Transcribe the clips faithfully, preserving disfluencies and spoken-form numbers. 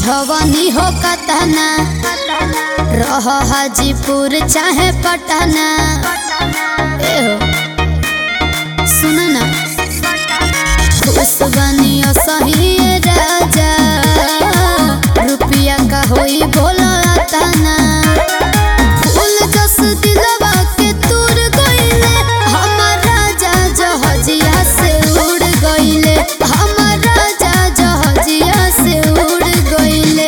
समझवनी हो कतना रह हाजीपुर चाहे पटना। ए हो सुन ना खुश बनियो सही राजा रुपया का होई बोला तना फूल जस दिलवा के तूर गइले हमर राजा जहाजिया से उड़ गइले हमर राजा जहाजिया से उड़ गइले।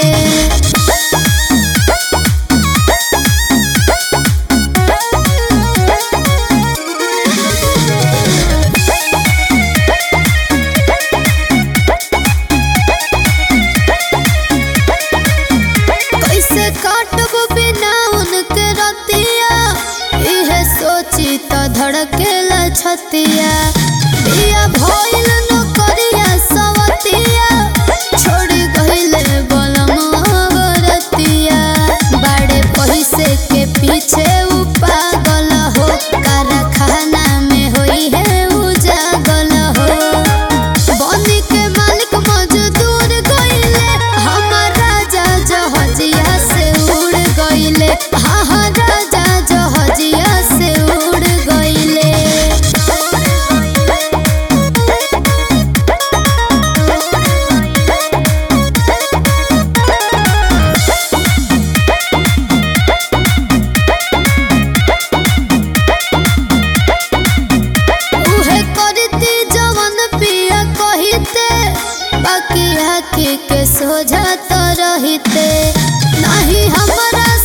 कैसे काटबो बिना उनके रतिया इहे सोची तो धड़केला छतिया बिया भइल न करिया सवतिया छोड़ गइले बलमवा बरतिया बड़े पैसे के पीछे उ पागल हो कारखाना में होई है उजागल हो बनी के मालिक मजदूर गइले हमर राजा जहाजिया से उड़ गइले हाँ हाँ राजा जहाजिया से उड़ गइले। उहे करती जवन पिया कहिते बाकी आँखी के सोझा तो रहिते नहीं हमरा